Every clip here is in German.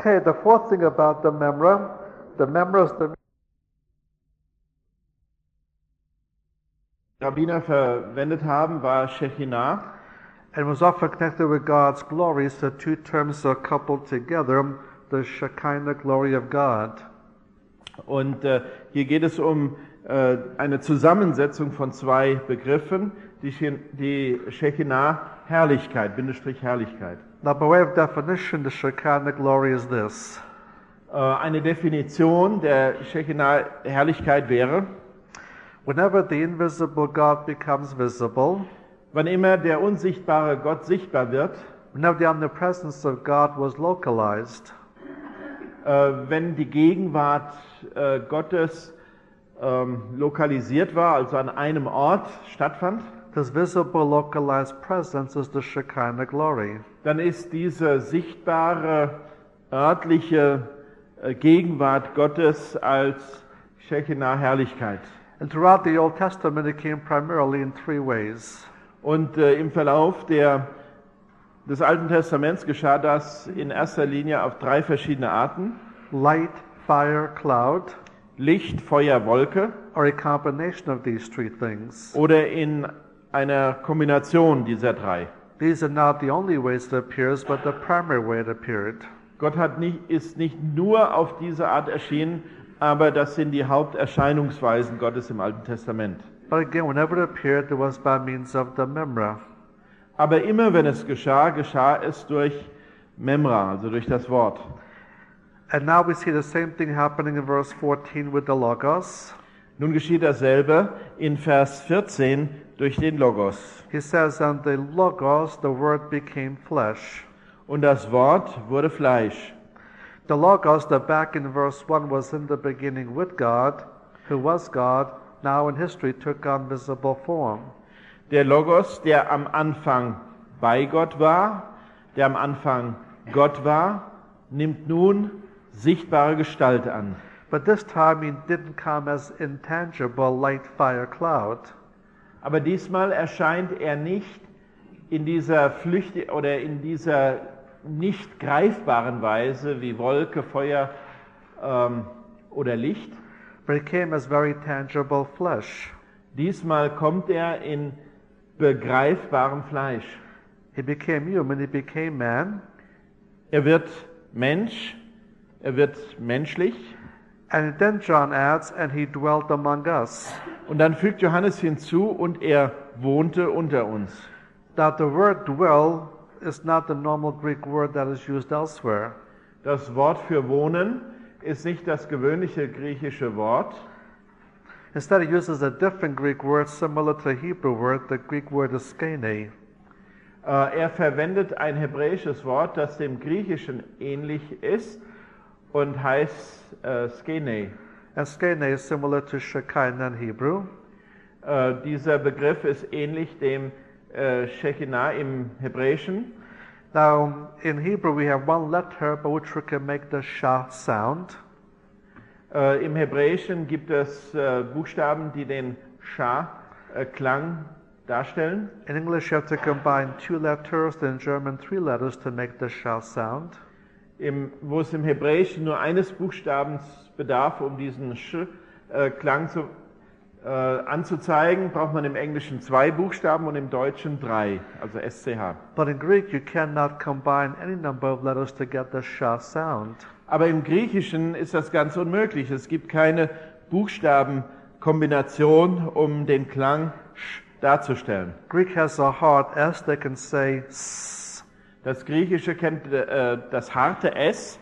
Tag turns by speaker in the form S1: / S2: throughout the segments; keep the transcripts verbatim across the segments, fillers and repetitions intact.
S1: Okay, the fourth thing about the memra, the memra is the
S2: Rabbiner verwendet haben, war Shechinah.
S1: and was often connected with God's glory, so two terms are coupled together, the Shekinah glory of God.
S2: Und äh, hier geht es um äh, eine Zusammensetzung von zwei Begriffen, die, die Shekinah Herrlichkeit, Bindestrich Herrlichkeit.
S1: Now, by way of definition, the Shekinah glory is this.
S2: Äh, eine Definition der Shekinah Herrlichkeit wäre:
S1: Whenever the invisible God becomes visible,
S2: wann immer der unsichtbare Gott sichtbar wird,
S1: whenever the omnipresence of God was localized,
S2: äh, wenn die Gegenwart äh, Gottes ähm, lokalisiert war, also an einem Ort stattfand,
S1: this visible localized presence is the Shekinah glory.
S2: dann ist diese sichtbare örtliche äh, Gegenwart Gottes als Shekinah Herrlichkeit.
S1: And throughout the Old Testament, it came primarily in three ways.
S2: Und äh, im Verlauf der, des Alten Testaments geschah das in erster Linie auf drei verschiedene Arten:
S1: Light, fire, cloud,
S2: Licht, Feuer, Wolke,
S1: or a combination of these three things.
S2: oder in einer Kombination dieser drei.
S1: These are not the only ways it appears, but the primary way it appeared.
S2: Gott hat nicht, ist nicht nur auf diese Art erschienen, aber das sind die Haupterscheinungsweisen Gottes im Alten Testament.
S1: But again, whenever it appeared, it was by means of the memra.
S2: Aber immer wenn es geschah, geschah es durch Memra, also durch das Wort.
S1: And now we see the same thing happening in verse fourteen with the Logos.
S2: Nun geschieht dasselbe in Vers vierzehn durch den Logos.
S1: He says, and the Logos, the Word became flesh.
S2: Und das Wort wurde Fleisch.
S1: The Logos, that back in verse one was in the beginning with God, who was God, now in history took on visible form.
S2: Der Logos, der am Anfang bei Gott war, der am Anfang Gott war, nimmt nun sichtbare Gestalt an.
S1: But this time he didn't come as intangible light, fire, cloud.
S2: Aber diesmal erscheint er nicht in dieser Flücht oder in dieser nicht greifbaren Weise wie Wolke, Feuer ähm, oder Licht.
S1: But he came as very tangible flesh.
S2: Diesmal kommt er in begreifbarem Fleisch.
S1: He became human, he became man.
S2: Er wird Mensch, er wird menschlich.
S1: And then John adds, and he dwelt among us.
S2: Und dann fügt Johannes hinzu, und er wohnte unter uns.
S1: Now the word dwell is not the normal Greek word that is used elsewhere.
S2: Das Wort für wohnen ist nicht das gewöhnliche griechische Wort.
S1: Instead, he uses a different Greek word similar to the Hebrew word. The Greek word is skene.
S2: Äh, er verwendet ein hebräisches Wort, das dem Griechischen ähnlich ist und heißt äh, skene.
S1: And skene is similar to Shekinah in Hebrew.
S2: Äh, dieser Begriff ist ähnlich dem äh, Shekinah im Hebräischen.
S1: Now, in Hebrew, we have one letter by which we can make the sha sound.
S2: Äh, Im Hebräischen gibt es äh, Buchstaben, die den Sha-Klang darstellen.
S1: In English, you have to combine two letters, in German, three letters to make the sha sound.
S2: Im, wo es im Hebräischen nur eines Buchstabens bedarf, um diesen Sch-Klang zu, äh, anzuzeigen, braucht man im Englischen zwei Buchstaben und im Deutschen drei, also S C H.
S1: But in Greek, you cannot combine any number of letters to get the sha sound.
S2: Aber im Griechischen ist das ganz unmöglich. Es gibt keine Buchstabenkombination, um den Klang sch darzustellen.
S1: Greek has a hard S, they can say s.
S2: Das Griechische kennt äh, das harte S,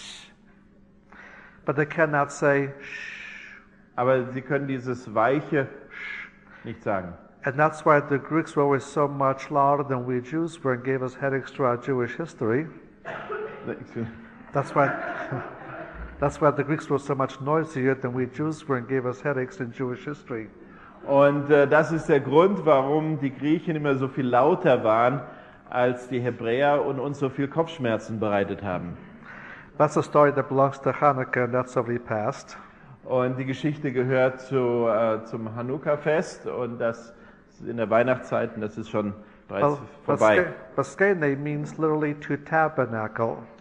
S1: But they cannot say sh.
S2: aber sie können dieses weiche sch nicht sagen.
S1: And that's why the Greeks were always so much louder than we Jews were and gave us headaches throughout Jewish history. That's why, that's why the Greeks were so much noisier than we Jews were and gave us headaches in Jewish history.
S2: Und äh, das ist der Grund, warum die Griechen immer so viel lauter waren als die Hebräer und uns so viel Kopfschmerzen bereitet haben.
S1: That's a story that belongs to Hanukkah and that's already passed.
S2: Und die Geschichte gehört zu, äh, zum Hanukkah-Fest und das in der Weihnachtszeit, und das ist schon bereits
S1: Well,
S2: vorbei.
S1: Baskene means literally to tabernacle.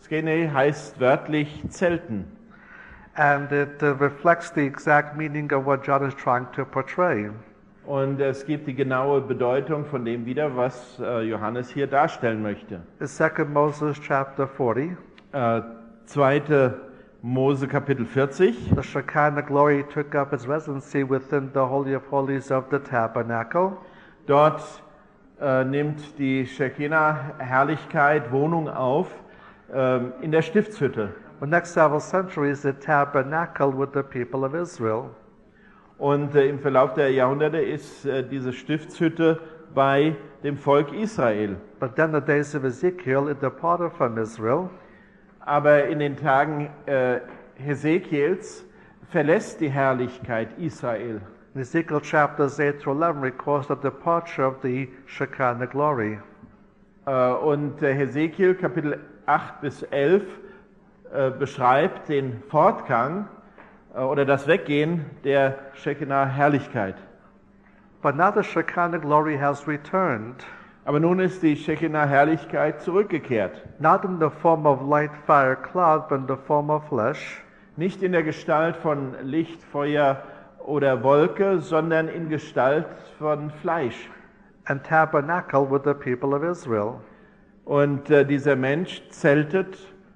S2: Skene heißt wörtlich Zelten.
S1: And it uh, reflects the exact meaning of what John is trying to portray.
S2: Und es gibt die genaue Bedeutung von dem wieder, was äh, Johannes hier darstellen möchte.
S1: In Second Moses chapter forty,
S2: Äh, zweite Mose Kapitel vierzig.
S1: the Shekinah glory took up its residency within the Holy of Holies of the tabernacle.
S2: Dort äh, nimmt die Shekinah-Herrlichkeit Wohnung auf ähm, in der Stiftshütte.
S1: For the next several centuries, it tabernacled with the people of Israel.
S2: Und äh, im Verlauf der Jahrhunderte ist äh, diese Stiftshütte bei dem Volk Israel.
S1: But then the days of Ezekiel, it departed from Israel.
S2: Aber in den Tagen äh, Hesekiels verlässt die Herrlichkeit Israel.
S1: In Ezekiel chapters eight through eleven records the departure of the Shekinah glory.
S2: Äh, und äh, Hesekiel Kapitel acht bis elf äh, beschreibt den Fortgang äh, oder das Weggehen der Shekinah-Herrlichkeit.
S1: But now the Shekinah glory has returned,
S2: Aber nun ist die Shekinah-Herrlichkeit zurückgekehrt.
S1: not in the form of light, fire, cloud, but in the form of flesh.
S2: Nicht in der Gestalt von Licht, Feuer oder Wolke, sondern in Gestalt von Fleisch.
S1: And tabernacle with the people of Israel.
S2: Und äh, dieser Mensch zeltet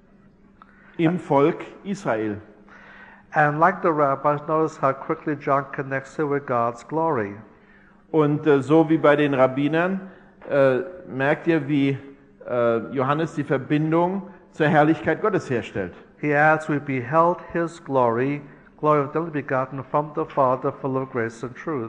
S2: im Volk Israel.
S1: And like the rabbis, notice how quickly John connects it with God's glory.
S2: Und äh, so wie bei den Rabbinern äh, merkt ihr, wie äh, Johannes die Verbindung zur Herrlichkeit Gottes herstellt.
S1: He adds, we beheld his glory, glory of the only begotten from the Father, full of grace and truth.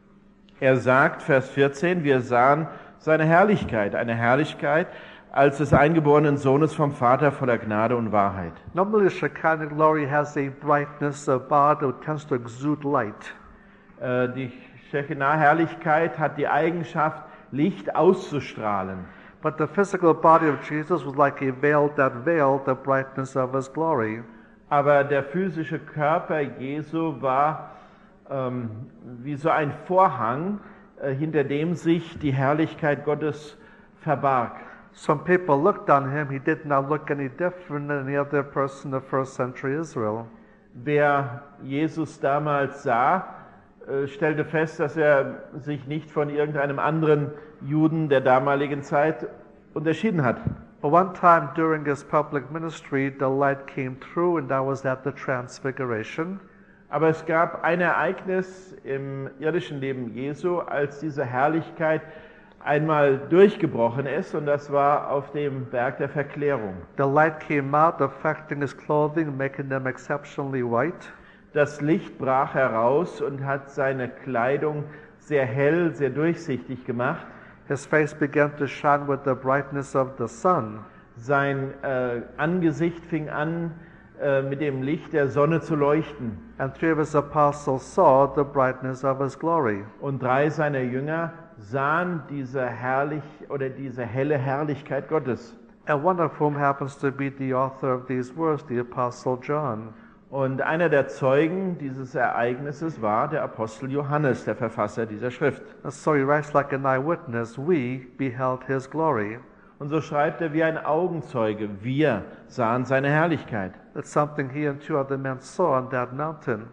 S2: Er sagt, Vers vierzehn, wir sahen seine Herrlichkeit, eine Herrlichkeit als des eingeborenen Sohnes vom Vater voller Gnade und Wahrheit.
S1: Normally, Shekinah glory has a brightness about it, it tends to exude light.
S2: Äh, die Shekinah-Herrlichkeit hat die Eigenschaft, Licht auszustrahlen.
S1: But the physical body of Jesus was like a veil that veiled the brightness of his glory.
S2: Aber der physische Körper Jesu war ähm, wie so ein Vorhang, äh, hinter dem sich die Herrlichkeit Gottes verbarg.
S1: Some people looked on him, he did not look any different than any other person in the first century Israel.
S2: Wer Jesus damals sah, äh, stellte fest, dass er sich nicht von irgendeinem anderen Juden der damaligen Zeit unterschieden hat.
S1: But one time during his public ministry, the light came through, and that was at the Transfiguration.
S2: Aber es gab ein Ereignis im irdischen Leben Jesu, als diese Herrlichkeit einmal durchgebrochen ist, und das war auf dem Berg der Verklärung.
S1: The light came out, affecting his clothing, making them exceptionally white.
S2: Das Licht brach heraus und hat seine Kleidung sehr hell, sehr durchsichtig gemacht.
S1: His face began to shine with the brightness of the sun.
S2: Sein äh, Angesicht fing an, äh, mit dem Licht der Sonne zu leuchten.
S1: And three of his apostles saw the brightness of his glory.
S2: Und drei seiner Jünger sahen diese herrlich oder diese helle Herrlichkeit Gottes.
S1: And one of whom happens to be the author of these words, the Apostle John.
S2: Und einer der Zeugen dieses Ereignisses war der Apostel Johannes, der Verfasser dieser Schrift.
S1: And so he writes like an eyewitness, we beheld his glory.
S2: Und so schreibt er wie ein Augenzeuge, wir sahen seine Herrlichkeit.
S1: That's something he and two other men saw on that mountain.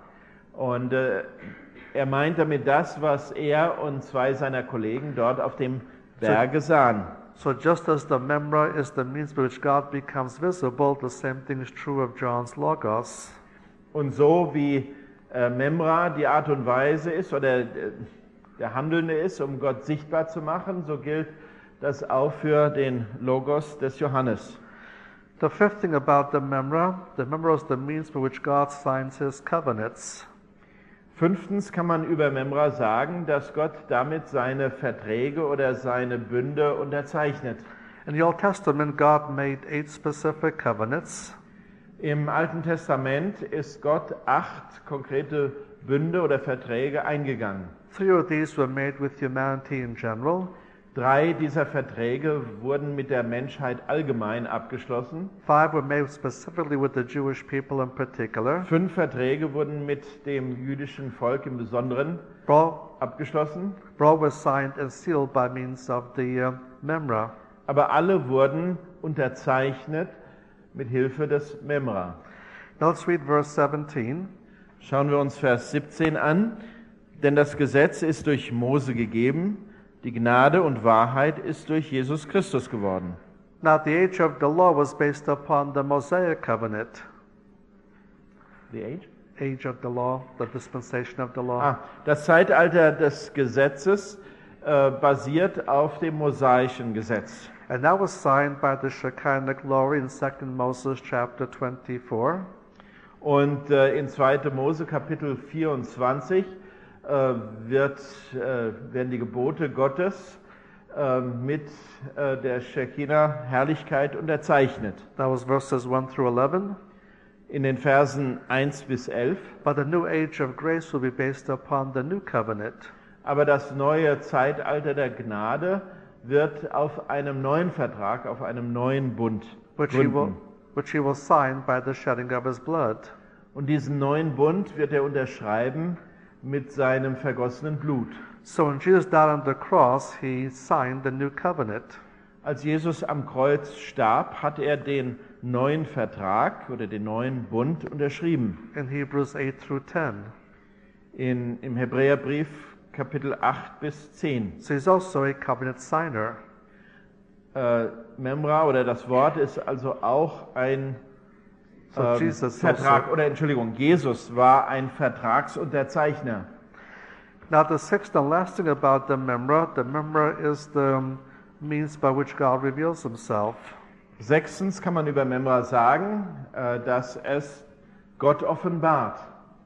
S2: Und äh, er meint damit das, was er und zwei seiner Kollegen dort auf dem Berge sahen.
S1: So just as the memra is the means by which God becomes visible, the same thing is true of John's Logos.
S2: Und so wie äh, Memra die Art und Weise ist oder äh, der Handelnde ist, um Gott sichtbar zu machen, so gilt das auch für den Logos des Johannes.
S1: The fifth thing about the memra, the memra is the means by which God signs his covenants.
S2: Fünftens kann man über Memra sagen, dass Gott damit seine Verträge oder seine Bünde unterzeichnet.
S1: In the Old Testament, God made eight specific covenants.
S2: Im Alten Testament ist Gott acht konkrete Bünde oder Verträge eingegangen.
S1: Three of these were made with humanity in general.
S2: Drei dieser Verträge wurden mit der Menschheit allgemein abgeschlossen.
S1: Five were made specifically with the Jewish people in particular.
S2: Fünf Verträge wurden mit dem jüdischen Volk im Besonderen
S1: All,
S2: abgeschlossen.
S1: all were signed and sealed by means of the uh, memra.
S2: Aber alle wurden unterzeichnet mit Hilfe des Memra.
S1: Now let's read verse seventeen.
S2: Schauen wir uns Vers siebzehn an. Denn das Gesetz ist durch Mose gegeben, die Gnade und Wahrheit ist durch Jesus Christus geworden.
S1: Now the age of the law was based upon the Mosaic covenant.
S2: The age?
S1: Age of the law, the dispensation of the law.
S2: Ah, das Zeitalter des Gesetzes äh, basiert auf dem mosaischen Gesetz.
S1: And that was signed by the Shekinah glory in Second Moses chapter twenty-four.
S2: Und äh, in zweiter Mose Kapitel vierundzwanzig äh, wird, äh, werden die Gebote Gottes äh, mit äh, der Shekinah-Herrlichkeit unterzeichnet.
S1: That was verses one through eleven.
S2: In den Versen eins bis elf.
S1: But the new age of grace will be based upon the new covenant.
S2: Aber das neue Zeitalter der Gnade wird auf einem neuen Vertrag, auf einem neuen Bund
S1: Which he will,
S2: gründen.
S1: which he will sign by the shedding of his blood.
S2: Und diesen neuen Bund wird er unterschreiben mit seinem vergossenen Blut.
S1: So when Jesus died on the cross, he signed the new covenant.
S2: Als Jesus am Kreuz starb, hat er den neuen Vertrag oder den neuen Bund unterschrieben.
S1: In Hebrews eight through ten.
S2: In, Im Hebräerbrief Kapitel acht bis zehn.
S1: So he's also a covenant signer.
S2: Äh, Memra oder das Wort ist also auch ein
S1: So
S2: ähm,
S1: Jesus
S2: Vertrag,
S1: also,
S2: oder Entschuldigung, Jesus war ein Vertragsunterzeichner.
S1: now the sixth and last thing about the memra, the memra is the um, means by which God reveals himself.
S2: Sechstens kann man über Memra sagen, äh, dass es Gott offenbart.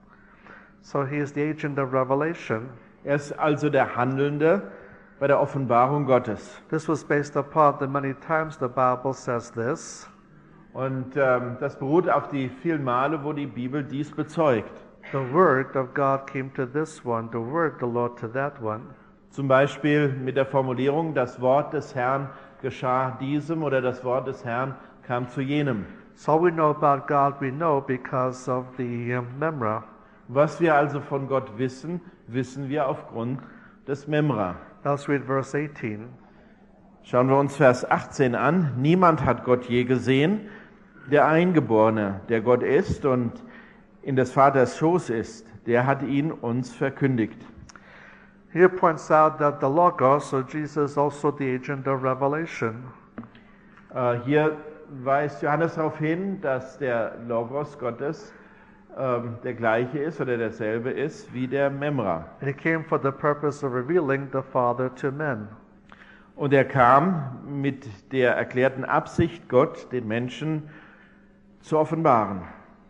S1: So he is the agent of revelation.
S2: Er ist also der Handelnde bei der Offenbarung Gottes.
S1: This was based upon the many times the Bible says this.
S2: Und ähm, das beruht auf die vielen Male, wo die Bibel dies bezeugt.
S1: The word of God came to this one, the word of the Lord to that one.
S2: Zum Beispiel mit der Formulierung, das Wort des Herrn geschah diesem oder das Wort des Herrn kam zu jenem.
S1: So all we know about God we know because of the um, memra.
S2: Was wir also von Gott wissen, wissen wir aufgrund des Memra.
S1: Now let's read verse eighteen.
S2: Schauen wir uns Vers achtzehn an. Niemand hat Gott je gesehen, der Eingeborene, der Gott ist und in des Vaters Schoß ist, der hat ihn uns verkündigt.
S1: Here points out that the Logos, so Jesus, is also the agent of revelation.
S2: Äh, hier weist Johannes darauf hin, dass der Logos Gottes ähm, der gleiche ist oder derselbe ist wie der Memra.
S1: And he came for the purpose of revealing the Father to men.
S2: Und er kam mit der erklärten Absicht, Gott den Menschen zu offenbaren.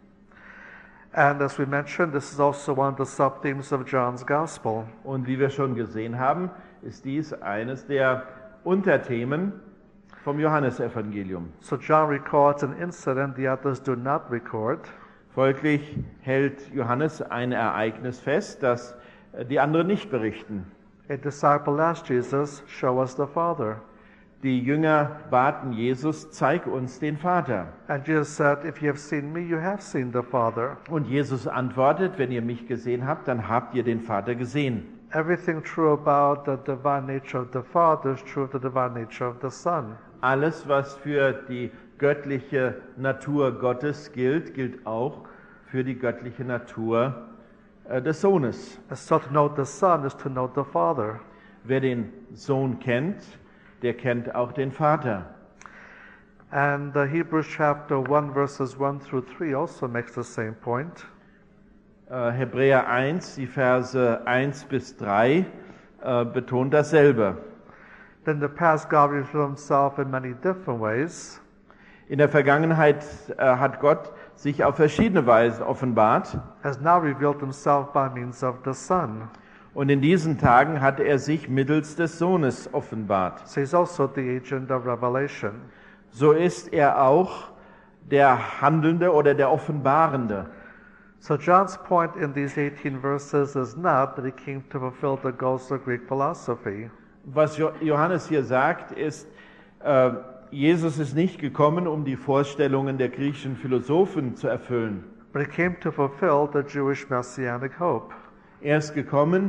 S1: And as we mentioned, this is also one of the sub-themes of John's Gospel.
S2: Und wie wir schon gesehen haben, ist dies eines der Unterthemen vom Johannesevangelium.
S1: So John records an incident the others do not record.
S2: Folglich hält Johannes ein Ereignis fest, das die anderen nicht berichten.
S1: A disciple asked Jesus, "Show us the Father."
S2: Die Jünger baten Jesus, zeig uns den Vater.
S1: And Jesus said, "If you have seen me, you have seen the Father."
S2: Und Jesus antwortet, wenn ihr mich gesehen habt, dann habt ihr den Vater gesehen.
S1: Everything true about the divine nature of the Father is true of the divine nature of the Son.
S2: Alles, was für die göttliche Natur Gottes gilt, gilt auch für die göttliche Natur äh, des Sohnes.
S1: So to know the Son is to know the Father.
S2: Wer den Sohn kennt, der kennt auch den Vater.
S1: And uh, Hebrews chapter one verses one through three also makes the same point.
S2: Äh, Hebräer eins, die Verse eins bis drei, äh, betont dasselbe.
S1: In the past, God revealed himself in many different ways.
S2: In der Vergangenheit äh, hat Gott sich auf verschiedene Weisen offenbart.
S1: Has now revealed himself by means of the Son.
S2: Und in diesen Tagen hat er sich mittels des Sohnes offenbart.
S1: So he's also the agent of revelation.
S2: So ist er auch der Handelnde oder der Offenbarende.
S1: So John's point in these eighteen verses is not that he came to fulfill the goals of Greek philosophy.
S2: Was Johannes hier sagt, ist, äh, Jesus ist nicht gekommen, um die Vorstellungen der griechischen Philosophen zu erfüllen.
S1: But he came to fulfill the Jewish messianic hope.
S2: Er ist gekommen,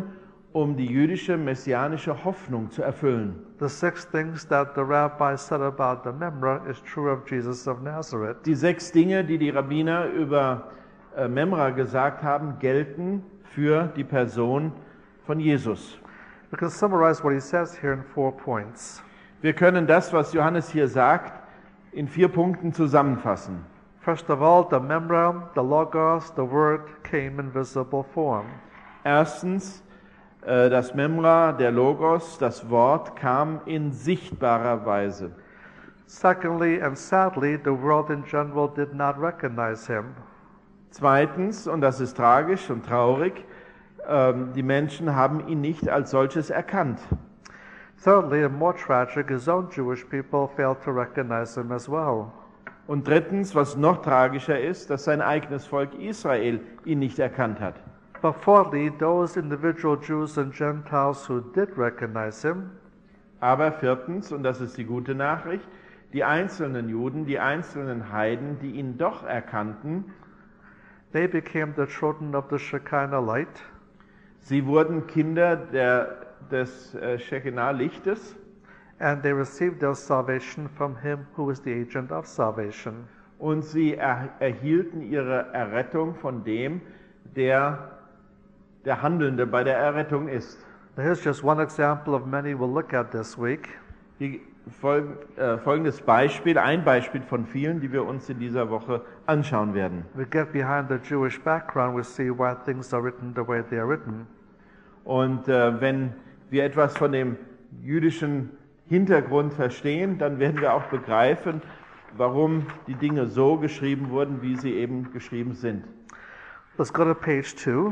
S2: um die jüdische messianische Hoffnung zu erfüllen.
S1: The six things that the rabbi said about the Memra is true of Jesus of Nazareth.
S2: Die sechs Dinge, die die Rabbiner über äh, Memra gesagt haben, gelten für die Person von Jesus.
S1: We can summarize what he says here in four points.
S2: Wir können das, was Johannes hier sagt, in vier Punkten zusammenfassen.
S1: First of all, the Memra, the Logos, the Word came in visible form.
S2: Erstens, äh, das Memra, der Logos, das Wort kam in sichtbarer Weise.
S1: Secondly, and sadly, the world in general did not recognize him.
S2: Zweitens, und das ist tragisch und traurig, ähm, die Menschen haben ihn nicht als solches erkannt.
S1: Thirdly, and more tragic, his own Jewish people failed to recognize him as well.
S2: Und drittens, was noch tragischer ist, dass sein eigenes Volk Israel ihn nicht erkannt hat.
S1: But fourthly, those individual Jews and Gentiles who did recognize him,
S2: Aber viertens, und das ist die gute Nachricht, die einzelnen Juden, die einzelnen Heiden, die ihn doch erkannten,
S1: they became the children of the Shekinah light,
S2: sie wurden Kinder der, des äh, Shekinah-Lichtes
S1: and they received their salvation from him who is the agent of salvation.
S2: und sie er, erhielten ihre Errettung von dem, der der Handelnde bei der Errettung ist.
S1: Now here's just one example of many we'll look at this week.
S2: Die, folg, äh, folgendes Beispiel, ein Beispiel von vielen, die wir uns in dieser Woche anschauen werden.
S1: We get behind the Jewish background, we see why things are written the way they are written.
S2: Und äh, wenn wir etwas von dem jüdischen Hintergrund verstehen, dann werden wir auch begreifen, warum die Dinge so geschrieben wurden, wie sie eben geschrieben sind.
S1: Let's go to page two.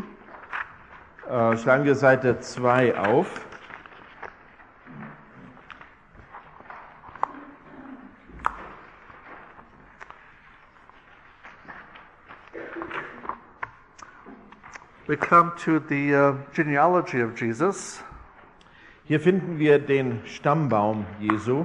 S2: Äh, schlagen wir Seite zwei auf.
S1: We come to the uh, genealogy of Jesus.
S2: Hier finden wir den Stammbaum Jesu.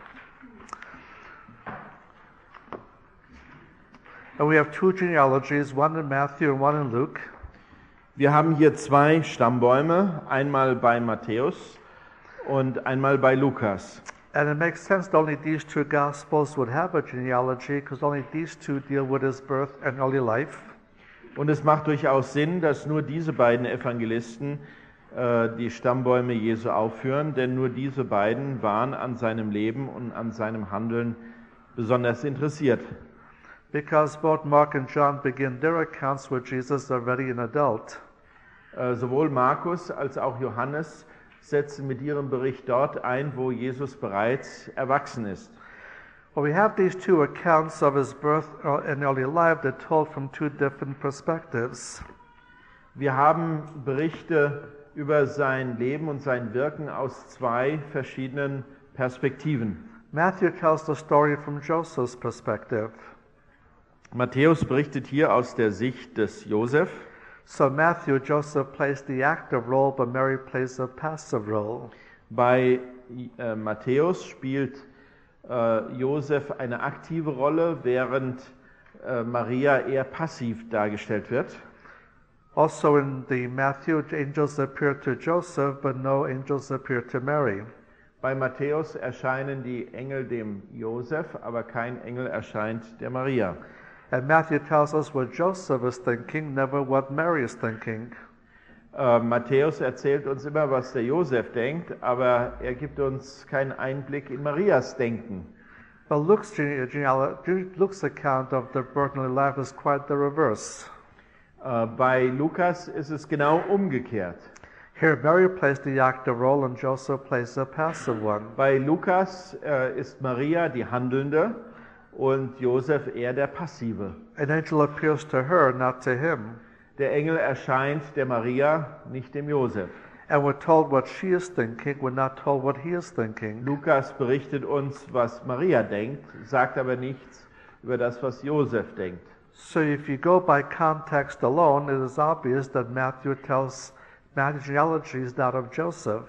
S1: And we have two genealogies, one in Matthew and one in Luke.
S2: Wir haben hier zwei Stammbäume, einmal bei Matthäus und einmal bei Lukas.
S1: And it makes sense that only these two Gospels would have a genealogy because only these two deal with his birth and early life.
S2: Und es macht durchaus Sinn, dass nur diese beiden Evangelisten äh, die Stammbäume Jesu aufführen, denn nur diese beiden waren an seinem Leben und an seinem Handeln besonders interessiert.
S1: Because both Mark and John begin their accounts with Jesus already an adult.
S2: Äh, sowohl Markus als auch Johannes setzen mit ihrem Bericht dort ein, wo Jesus bereits erwachsen ist.
S1: Well, we have these two accounts of his birth and early life that told from two different perspectives.
S2: Wir haben Berichte über sein Leben und sein Wirken aus zwei verschiedenen Perspektiven.
S1: Matthew tells the story from Joseph's perspective.
S2: Matthäus berichtet hier aus der Sicht des Josef.
S1: So Matthew, Joseph plays the active role, but Mary plays a passive role.
S2: Bei äh, Matthäus spielt äh, Josef eine aktive Rolle, während äh, Maria eher passiv dargestellt wird.
S1: Also in the Matthew, angels appear to Joseph, but no angels appear to Mary.
S2: Bei Matthäus erscheinen die Engel dem Josef, aber kein Engel erscheint der Maria.
S1: And Matthew tells us what Joseph is thinking, never what Mary is thinking.
S2: Äh, Matthäus erzählt uns immer, was der Josef denkt, aber er gibt uns keinen Einblick in Marias Denken.
S1: But Luke's, genealogy, Luke's account of the birth and life is quite the reverse.
S2: Äh, bei Lukas ist es genau umgekehrt.
S1: Here Mary plays the active role and Joseph plays a passive one.
S2: Bei Lukas äh, ist Maria die Handelnde und Josef eher der Passive.
S1: An angel appears to her, not to him.
S2: Der Engel erscheint der Maria, nicht dem Josef.
S1: And we're told what she is thinking, we're not told what he is thinking.
S2: Lukas berichtet uns, was Maria denkt, sagt aber nichts über das, was Josef denkt.
S1: So if you go by context alone, it is obvious that Matthew tells Matthew's genealogy is that of Joseph.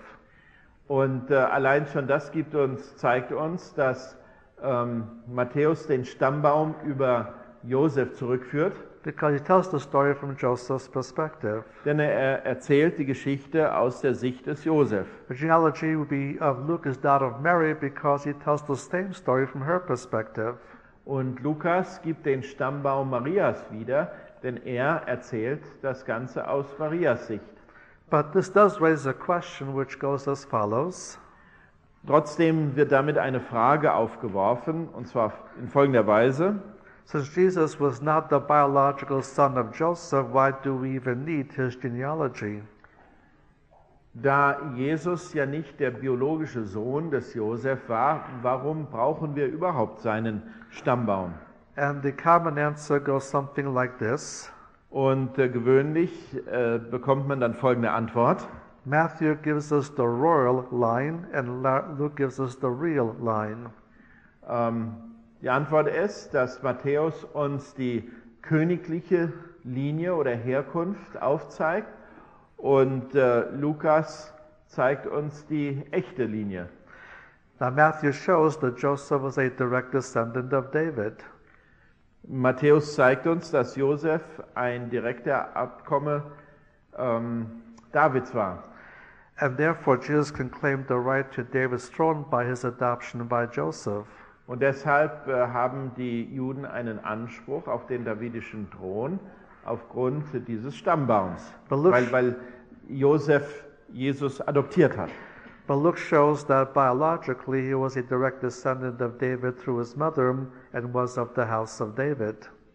S2: Und äh, allein schon das gibt uns, zeigt uns, dass ähm, Matthäus den Stammbaum über Josef zurückführt.
S1: because he tells the story from Joseph's perspective.
S2: Denn er erzählt die Geschichte aus der Sicht des Josef.
S1: The genealogy would be of Luke is that of Mary because he tells the same story from her perspective.
S2: Und Lukas gibt den Stammbaum Marias wieder, denn er erzählt das Ganze aus Marias Sicht.
S1: But this does raise a question which goes as follows.
S2: Trotzdem wird damit eine Frage aufgeworfen, und zwar in folgender Weise.
S1: Since Jesus was not the biological son of Joseph, why do we even need his genealogy?
S2: Da Jesus ja nicht der biologische Sohn des Josef war, warum brauchen wir überhaupt seinen Stammbaum?
S1: And the common answer goes something like this.
S2: Und äh, gewöhnlich äh, bekommt man dann folgende Antwort.
S1: Matthew gives us the royal line and Luke gives us the real line.
S2: Ähm, die Antwort ist, dass Matthäus uns die königliche Linie oder Herkunft aufzeigt und äh, Lukas zeigt uns die echte Linie.
S1: Now Matthew shows that Joseph was a direct descendant of David.
S2: Matthäus zeigt uns, dass Josef ein direkter Abkomme ähm, Davids war.
S1: And therefore Jesus can claim the right to David's throne by his adoption by Joseph.
S2: Und deshalb äh, haben die Juden einen Anspruch auf den davidischen Thron aufgrund dieses Stammbaums, weil, weil Josef Jesus adoptiert hat.
S1: But Luke shows that biologically he was a direct descendant of David through his mother and was of the house of David.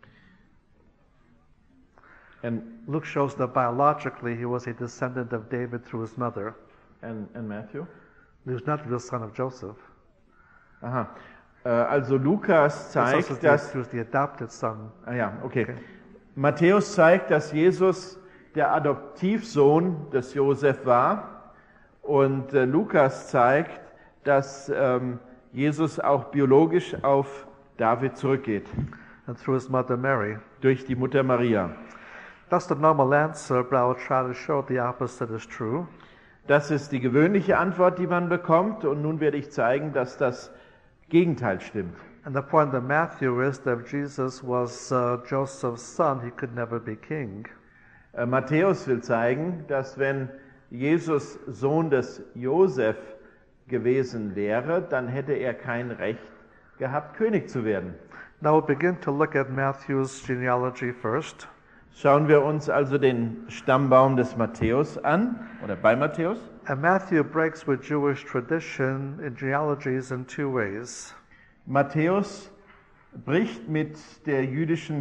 S2: And
S1: Luke shows that biologically he was a descendant of David through his mother.
S2: And, and Matthew?
S1: He was not the son of Joseph.
S2: Aha. Äh, also Lukas zeigt,
S1: also
S2: dass...
S1: he was the adopted son.
S2: Ah ja, okay.
S1: Okay.
S2: Matthäus zeigt, dass Jesus der Adoptivsohn des Josef war. Und äh, Lukas zeigt, dass ähm, Jesus auch biologisch auf David zurückgeht.
S1: And through his mother Mary.
S2: Durch die Mutter Maria.
S1: That's the normal answer, but I will try to show the opposite is true.
S2: Das ist die gewöhnliche Antwort, die man bekommt. Und nun werde ich zeigen, dass das Gegenteil stimmt.
S1: And the point of Matthew is that if Jesus was uh, Joseph's son, he could never be king.
S2: Äh, Matthäus will zeigen, dass wenn Jesus Sohn des Josef gewesen wäre, dann hätte er kein Recht gehabt, König zu werden.
S1: Now we'll begin to look at Matthew's genealogy first.
S2: Schauen wir uns also den Stammbaum des Matthäus an, oder bei Matthäus.
S1: And Matthew breaks with Jewish tradition in genealogies in two ways.
S2: Matthäus bricht mit der jüdischen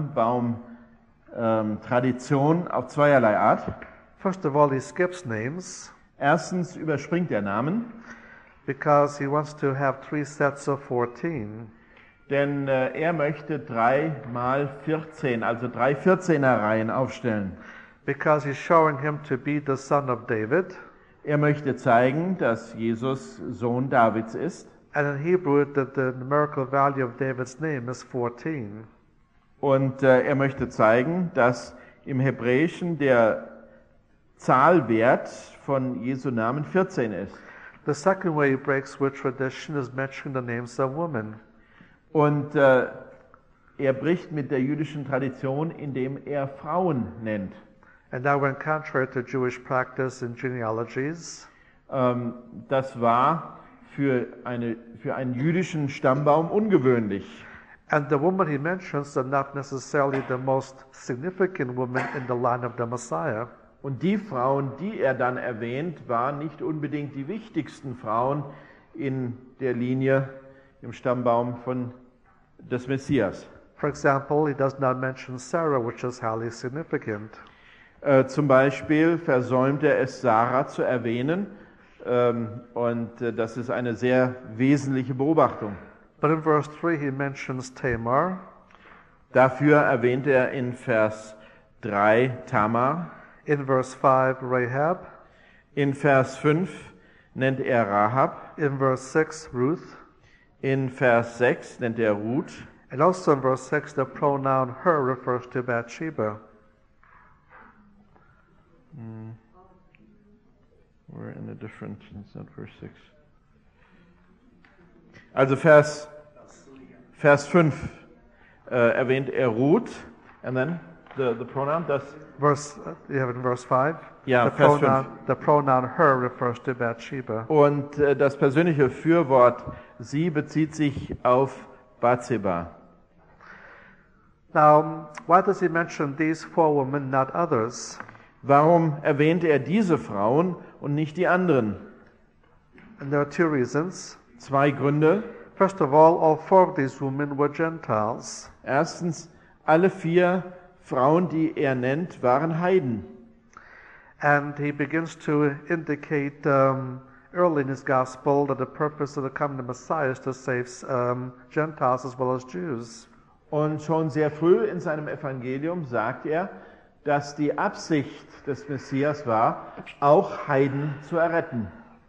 S2: Stammbaum-Tradition auf zweierlei Art.
S1: First of all, he skips names
S2: Erstens überspringt er Namen,
S1: because he wants to have three sets of fourteen.
S2: denn äh, er möchte drei mal vierzehn, also drei vierzehner-Reihen aufstellen.
S1: Because he's showing him to be the son of David.
S2: Er möchte zeigen, dass Jesus Sohn Davids ist.
S1: And in Hebrew, that the numerical value of David's name is fourteen.
S2: Und äh, er möchte zeigen, dass im Hebräischen der Zahlwert von Jesu Namen vierzehn ist.
S1: The second way he breaks with tradition is mentioning the names of women.
S2: Und äh, er bricht mit der jüdischen Tradition, indem er Frauen nennt.
S1: And that went contrary to Jewish practice in genealogies.
S2: Ähm, das war für, eine, für einen jüdischen Stammbaum ungewöhnlich.
S1: And the women he mentions are not necessarily the most significant women in the line of the Messiah.
S2: Und die Frauen, die er dann erwähnt, waren nicht unbedingt die wichtigsten Frauen in der Linie, im Stammbaum von des Messias.
S1: For example, he does not mention Sarah, which is highly significant.
S2: Äh, zum Beispiel versäumt er es, Sarah zu erwähnen, ähm, und äh, das ist eine sehr wesentliche Beobachtung.
S1: But in verse three he mentions Tamar.
S2: Dafür erwähnt er in Vers drei Tamar.
S1: In verse five, Rahab.
S2: In Vers fünf nennt er Rahab.
S1: In verse six, Ruth.
S2: In Vers sechs nennt er Ruth.
S1: And also in verse six, the pronoun her refers to Bathsheba.
S2: Mm. We're in a different, it's not verse six. Also Vers, Vers fünf äh, erwähnt er Ruth And then the, the pronoun, das,
S1: Verse, uh, you have it in verse five?
S2: Ja,
S1: the,
S2: Vers
S1: pronoun, the pronoun her refers to Bathsheba.
S2: und äh, das persönliche Fürwort sie bezieht sich auf Bathseba.
S1: Now, why does he mention these four women, not others?
S2: Warum erwähnte er diese Frauen und nicht die anderen?
S1: And there are two reasons.
S2: Zwei Gründe.
S1: First of all, all four of these women were Gentiles.
S2: Erstens, alle vier Frauen, die er nennt, waren Heiden.
S1: And he begins to indicate um, early in his gospel that the purpose of the coming Messiah is to save um, Gentiles as well as Jews.
S2: Und schon sehr früh in seinem Evangelium sagt er, dass die Absicht des Messias war, auch Heiden zu erretten.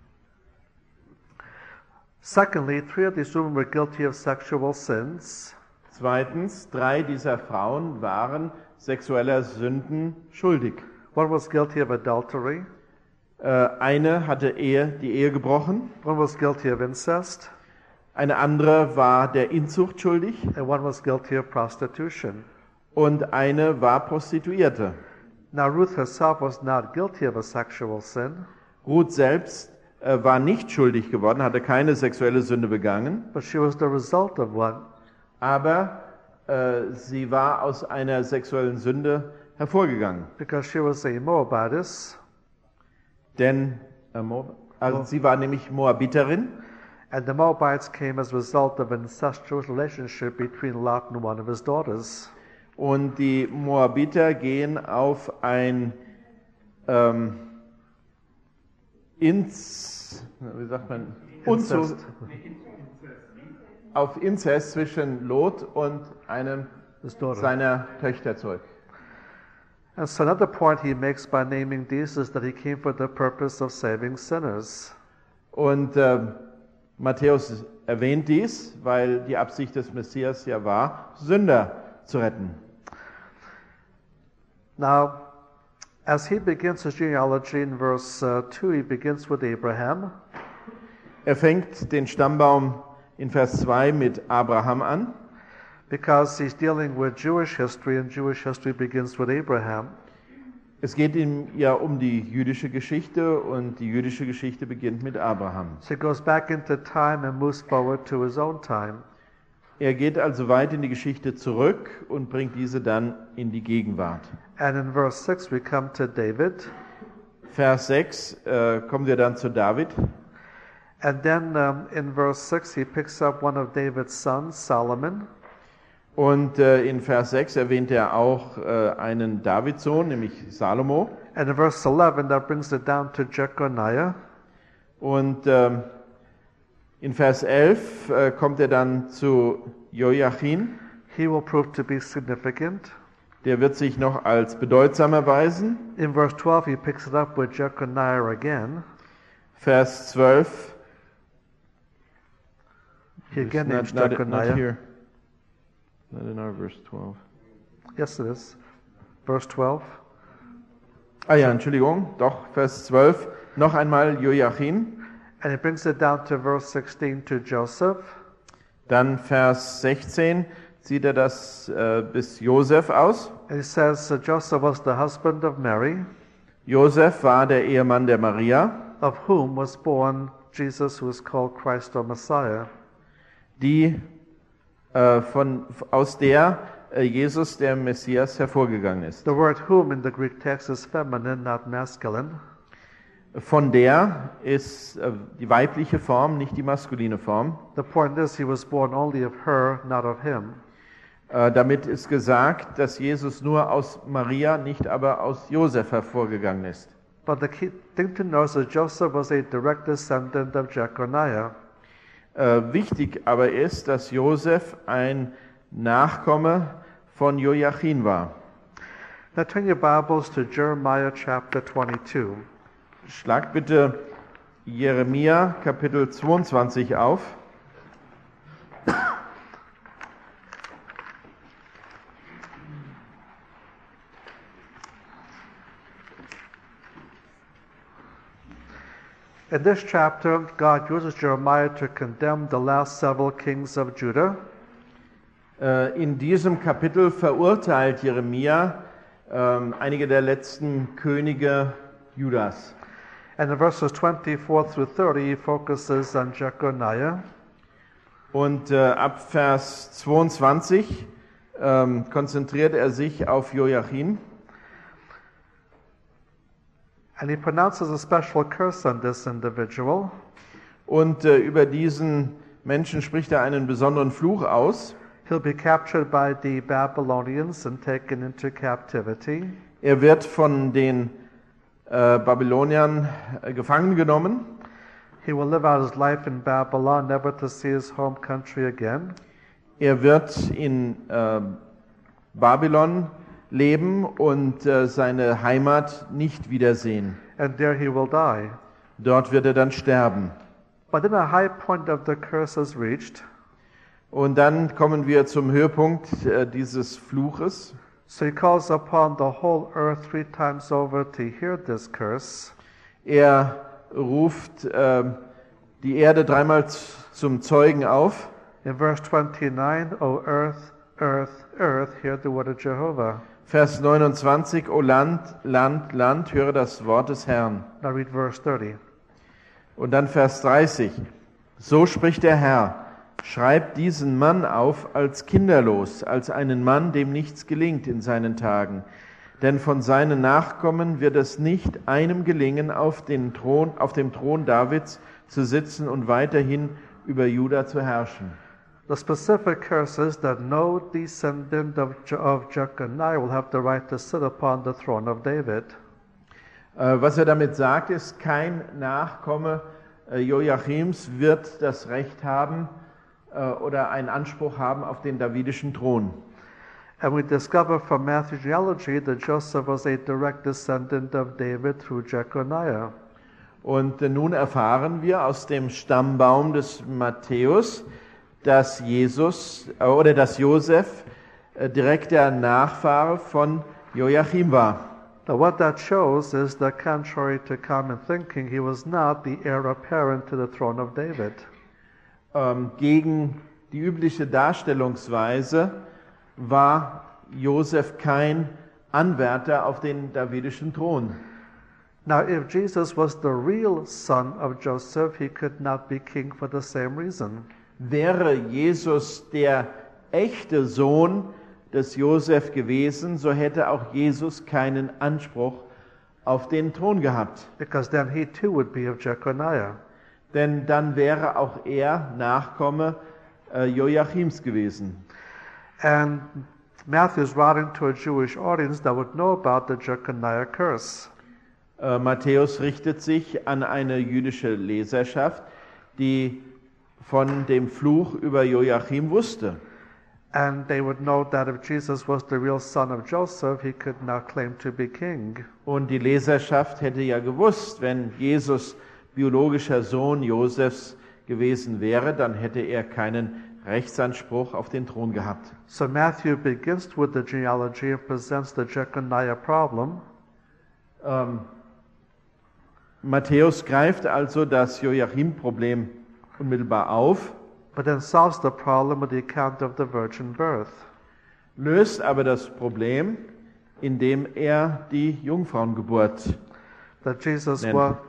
S1: Secondly, three of these women were guilty of sexual sins.
S2: Zweitens, drei dieser Frauen waren sexueller Sünden schuldig.
S1: One was guilty of adultery.
S2: Äh, eine hatte Ehe, die Ehe gebrochen,
S1: One was guilty of incest.
S2: eine andere war der Inzucht schuldig
S1: And one was guilty of prostitution.
S2: und eine war Prostituierte.
S1: Now, Ruth herself was not guilty of a sexual sin,
S2: Ruth selbst äh, war nicht schuldig geworden, hatte keine sexuelle Sünde begangen,
S1: but she was the result of one.
S2: aber äh, sie war aus einer sexuellen Sünde hervorgegangen.
S1: Because she was a Moabitess,
S2: Denn äh, Moab, also sie war nämlich Moabiterin
S1: and the Moabites came as a result of an incestuous relationship between Lot and one of his daughters.
S2: und die Moabiter gehen auf ein ähm, Inz, wie sagt man, Unzucht,
S1: Incest.
S2: auf Inzest zwischen Lot und einem
S1: His daughter.
S2: seiner Töchter zurück.
S1: And so another point he makes by naming these is that he came for the purpose of saving sinners.
S2: Und äh, Matthäus erwähnt dies, weil die Absicht des Messias ja war, Sünder zu retten.
S1: Now, as he begins his genealogy in verse uh, two, he begins with Abraham.
S2: Er fängt den Stammbaum in Vers zwei mit Abraham an,
S1: Because he's dealing with Jewish history, and Jewish history begins with Abraham.
S2: Es geht ihm ja um die jüdische Geschichte und die jüdische Geschichte beginnt mit Abraham.
S1: So he goes back into time and moves forward to his own time.
S2: Er geht also weit in die Geschichte zurück und bringt diese dann in die Gegenwart.
S1: And in verse six, we come to David.
S2: Vers sechs äh, kommen wir dann zu David.
S1: And then um, in verse six, he picks up one of David's sons, Solomon.
S2: Und äh, in Vers sechs erwähnt er auch äh, einen Davidssohn, nämlich Salomo.
S1: And in verse eleven, that brings it down to Jeconiah.
S2: Und ähm, in Vers elf äh, kommt er dann zu Joachim.
S1: He will prove to be significant.
S2: Der wird sich noch als bedeutsam erweisen.
S1: In verse twelve, he picks it up with Jeconiah again.
S2: Vers zwölf.
S1: He again
S2: Not-
S1: names
S2: not- not
S1: Jeconiah.
S2: here. Not in our verse twelve.
S1: Yes, it is. Verse twelve.
S2: Ah ja, Entschuldigung, doch, Vers zwölf. Noch einmal Joachim.
S1: And he brings it down to verse sixteen to Joseph.
S2: Dann Vers sechzehn zieht er das äh, bis Josef aus.
S1: And he says uh, Joseph was the husband of Mary,
S2: Josef war der Ehemann der Maria,
S1: of whom was born Jesus, who is called Christ or Messiah.
S2: die äh, von aus der äh, Jesus der Messias hervorgegangen ist.
S1: The word whom in the Greek text is feminine, not masculine.
S2: Von der ist äh, die weibliche Form, nicht die maskuline Form.
S1: The point is, he was born only of her, not of him.
S2: Äh, damit ist gesagt, dass Jesus nur aus Maria, nicht aber aus Josef hervorgegangen ist.
S1: But the key thing to know is that Joseph was a direct descendant of Jeconiah.
S2: Äh, wichtig aber ist, dass Josef ein Nachkomme von Joachim war.
S1: Now turn your Bibles to Jeremiah chapter twenty-two.
S2: Schlag bitte Jeremia Kapitel zweiundzwanzig auf.
S1: In this chapter, God uses Jeremiah to condemn the last several kings of Judah.
S2: Äh, In diesem Kapitel verurteilt Jeremia ähm, einige der letzten Könige Judas.
S1: And in verses twenty-four through thirty, he focuses on Jeconiah.
S2: Und äh, ab Vers zweiundzwanzig ähm, konzentriert er sich auf Joachim.
S1: And he pronounces a special curse on this individual.
S2: Und äh, über diesen Menschen spricht er einen besonderen Fluch aus.
S1: He'll be captured by the Babylonians and taken into captivity.
S2: Er wird von den äh, Babyloniern äh, gefangen genommen.
S1: He will live out his life in Babylon, never to see his home country again.
S2: Er wird in äh, Babylon leben und äh, seine Heimat nicht wiedersehen.
S1: And there he will die.
S2: Dort wird er dann sterben.
S1: But then a high point of the curse is reached.
S2: Und dann kommen wir zum Höhepunkt äh, dieses Fluches.
S1: So he calls upon the whole earth three times over to hear this curse.
S2: Er ruft äh, die Erde dreimal z- zum Zeugen auf.
S1: In verse twenty-nine, O earth, earth, earth, hear the word of Jehovah.
S2: Vers neunundzwanzig, O Land, Land, Land, höre das Wort des Herrn.
S1: Now read verse thirty.
S2: Und dann Vers dreißig, so spricht der Herr, schreib diesen Mann auf als kinderlos, als einen Mann, dem nichts gelingt in seinen Tagen. Denn von seinen Nachkommen wird es nicht einem gelingen, auf, den Thron, auf dem Thron Davids zu sitzen und weiterhin über Juda zu herrschen.
S1: The specific curse is that no descendant of, Je- of Jeconiah will have the right to sit upon the throne of David.
S2: Äh, Was er damit sagt, ist, kein Nachkomme äh, Joachims wird das Recht haben äh, oder einen Anspruch haben auf den davidischen Thron.
S1: And we discover from Matthew's genealogy that Joseph was a direct descendant of David through Jeconiah.
S2: Und äh, nun erfahren wir aus dem Stammbaum des Matthäus, dass Jesus äh, oder dass Josef äh, direkt der Nachfahre von Joachim war.
S1: Now what that shows is that contrary to common thinking, he was not the heir apparent to the throne of David.
S2: Ähm, gegen die übliche Darstellungsweise war Josef kein Anwärter auf den davidischen Thron.
S1: Now if Jesus was the real son of Joseph, he could not be king for the same reason.
S2: Wäre Jesus der echte Sohn des Josef gewesen, so hätte auch Jesus keinen Anspruch auf den Thron gehabt.
S1: Because then he too would be of Jeconiah.
S2: Denn dann wäre auch er Nachkomme äh, Joachims gewesen.
S1: And Matthew's writing to a Jewish audience that would know about the Jeconiah curse.
S2: Äh, Matthäus richtet sich an eine jüdische Leserschaft, die von dem Fluch über Joachim wusste.
S1: And they would know that if Jesus was the real son of Joseph, he could not claim to be king.
S2: Und die Leserschaft hätte ja gewusst, wenn Jesus biologischer Sohn Josefs gewesen wäre, dann hätte er keinen Rechtsanspruch auf den Thron gehabt.
S1: So Matthew begins with the genealogy and presents the Jeconiah problem.
S2: Ähm, Matthäus greift also das Joachim-Problem unmittelbar auf,
S1: but then solves the problem with the account of the virgin birth.
S2: löst aber das Problem, indem er die Jungfrauengeburt
S1: That Jesus
S2: nennt.
S1: was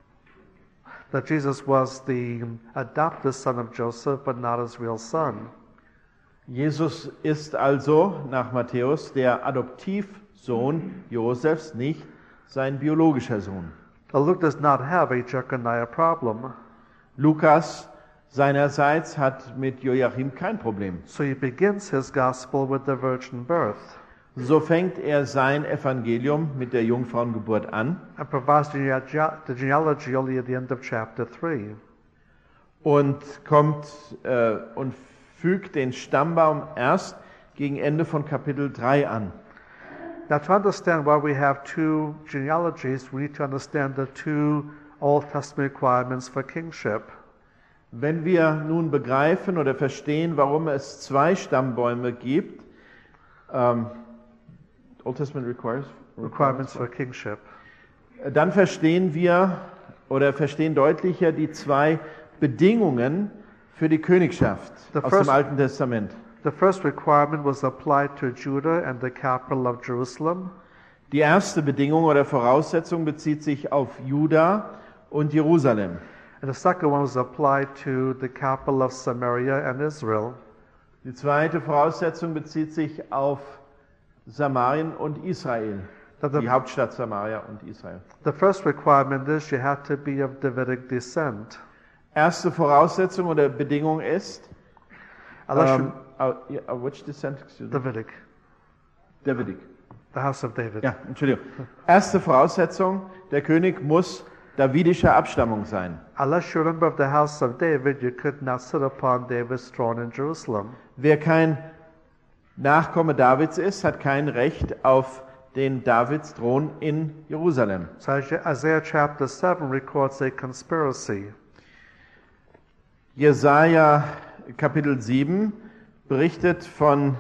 S1: that Jesus was the adopted son of Joseph, but not his real son.
S2: Jesus ist also nach Matthäus der Adoptivsohn Josefs, nicht sein biologischer Sohn.
S1: Now Luke does not have a Jeconiah problem,
S2: Lukas seinerseits hat mit Joachim kein Problem.
S1: so he begins his gospel with the virgin birth
S2: So fängt er sein Evangelium mit der Jungfrauengeburt an
S1: and provides the gene- the genealogy only at the end of chapter three.
S2: und kommt äh, und fügt den Stammbaum erst gegen Ende von Kapitel drei an.
S1: Now, to understand why we have two genealogies, we need to understand the two Old Testament requirements for kingship.
S2: Wenn wir nun begreifen oder verstehen, warum es zwei Stammbäume gibt, ähm, Old Testament requires,
S1: Requirements for kingship.
S2: dann verstehen wir oder verstehen deutlicher die zwei Bedingungen für die Königschaft
S1: The
S2: aus
S1: first-
S2: dem Alten Testament.
S1: The first requirement was applied to Judah and the capital of Jerusalem.
S2: Die erste Bedingung oder Voraussetzung bezieht sich auf Juda und Jerusalem.
S1: And the second one was applied to the capital of Samaria and Israel.
S2: Die zweite Voraussetzung bezieht sich auf Samarien und Israel,
S1: That the,
S2: die Hauptstadt Samaria und Israel.
S1: the first requirement is you had to be of Davidic descent.
S2: Erste Voraussetzung oder Bedingung ist,
S1: Unless
S2: ähm, uh, yeah, uh, which descent? Excuse
S1: you,
S2: me?
S1: Davidic,
S2: Davidic.
S1: the house of David.
S2: Ja, Entschuldigung. Erste Voraussetzung, der König muss davidischer Abstammung sein.
S1: Unless you're a member of the house of David, you could not sit upon David's throne in Jerusalem.
S2: Wer kein Nachkomme Davids ist, hat kein Recht auf den Davids Thron in Jerusalem.
S1: So Isaiah chapter seven records a conspiracy.
S2: Jesaja Kapitel sieben berichtet von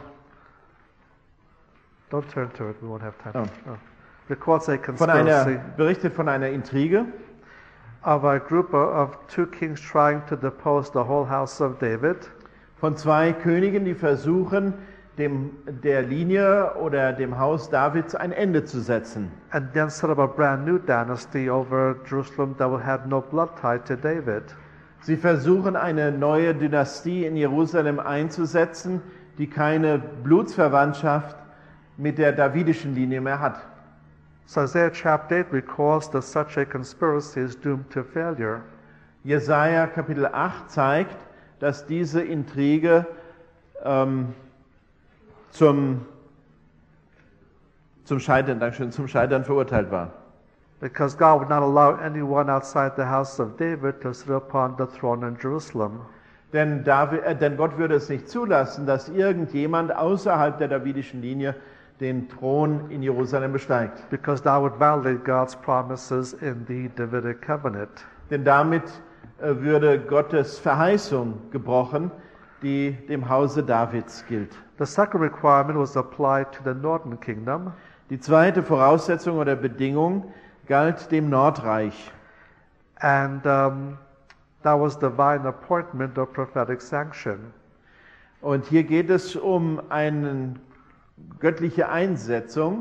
S1: Don't turn to it, we won't have time.
S2: Oh.
S1: Oh. Records a
S2: von einer
S1: conspiracy
S2: berichtet von einer Intrige
S1: of a group of two kings trying to depose the whole house of David.
S2: von zwei Königen, die versuchen, dem der Linie oder dem Haus Davids ein Ende zu setzen.
S1: And then set up a brand new dynasty over Jerusalem that had no blood tie to David.
S2: Sie versuchen eine neue Dynastie in Jerusalem einzusetzen, die keine Blutsverwandtschaft mit der davidischen Linie mehr hat.
S1: So Isaiah chapter eight records that such a conspiracy is doomed to failure.
S2: Jesaja Kapitel acht zeigt, dass diese Intrige ähm, zum, zum Scheitern, Dankeschön, zum Scheitern verurteilt war.
S1: Because God would not allow anyone outside the house of David to sit upon the throne in Jerusalem.
S2: Denn, David, äh, denn Gott würde es nicht zulassen, dass irgendjemand außerhalb der davidischen Linie den Thron in Jerusalem besteigt.
S1: Because that would violate God's promises in the Davidic covenant.
S2: Denn damit äh, würde Gottes Verheißung gebrochen, die dem Hause Davids gilt.
S1: The second requirement was applied to the northern kingdom.
S2: Die zweite Voraussetzung oder Bedingung galt dem Nordreich.
S1: And um, that was divine appointment or prophetic sanction.
S2: Und hier geht es um eine göttliche Einsetzung.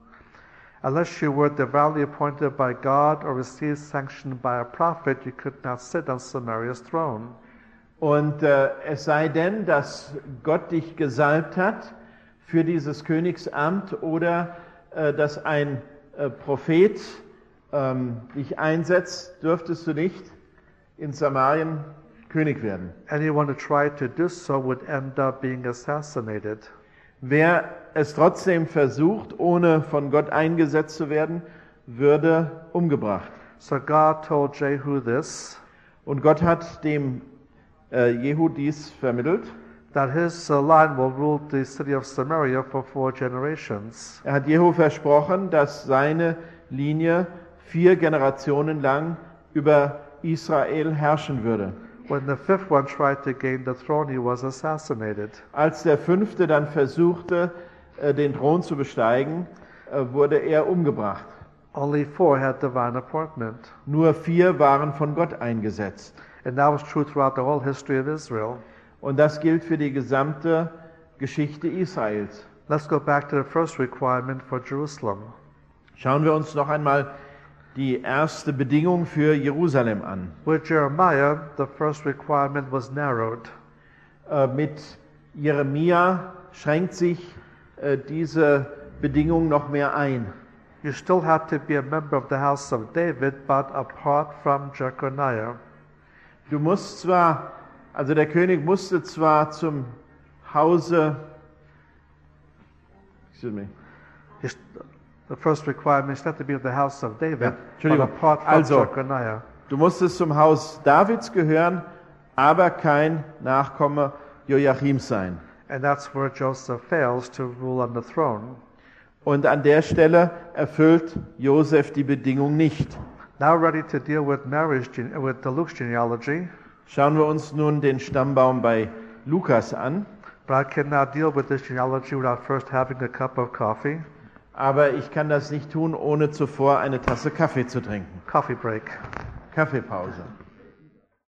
S1: Unless you were divinely appointed by God or received sanction by a prophet, you could not sit on Samaria's throne.
S2: Und äh, es sei denn, dass Gott dich gesalbt hat für dieses Königsamt oder äh, dass ein äh, Prophet ähm, dich einsetzt, dürftest du nicht in Samarien König werden.
S1: Anyone who tried to do so would end up being assassinated.
S2: Wer es trotzdem versucht, ohne von Gott eingesetzt zu werden, würde umgebracht.
S1: So God told Jehu this,
S2: Und Gott hat dem äh, Jehu dies vermittelt.
S1: that his uh, line will rule the city of Samaria for four generations.
S2: Er hat Jehu versprochen, dass seine Linie vier Generationen lang über Israel herrschen würde.
S1: When the fifth one tried to gain the throne, he was assassinated.
S2: Als der fünfte dann versuchte, äh, den Thron zu besteigen, äh, wurde er umgebracht.
S1: Only four had divine appointment.
S2: Nur vier waren von Gott eingesetzt.
S1: And that was true throughout the whole history of Israel.
S2: Und das gilt für die gesamte Geschichte Israels.
S1: Let's go back to the first requirement for Jerusalem.
S2: Schauen wir uns noch einmal die erste Bedingung für Jerusalem an.
S1: With Jeremiah, the first requirement was narrowed.
S2: Äh, mit Jeremia schränkt sich äh, diese Bedingung noch mehr ein.
S1: You still had to be a member of the house of David, but apart from Jeconiah.
S2: Du musst zwar, also der König musste zwar zum Hause, excuse me,
S1: You st- The first requirement is not to be of the house of David,
S2: Ja,
S1: but
S2: Entschuldigung.
S1: apart from
S2: Also,
S1: Jeconiah.
S2: du musstest zum Haus Davids gehören, aber kein Nachkomme Joachims sein.
S1: And that's where Joseph fails to rule on the throne.
S2: Und an der Stelle erfüllt Josef die Bedingung nicht.
S1: Now ready to deal with marriage, gene- with the Luke's genealogy,
S2: Schauen wir uns nun den Stammbaum bei Lukas an.
S1: but I cannot deal with this genealogy without first having a cup of coffee.
S2: Aber ich kann das nicht tun, ohne zuvor eine Tasse Kaffee zu trinken.
S1: Coffee break.
S2: Kaffeepause.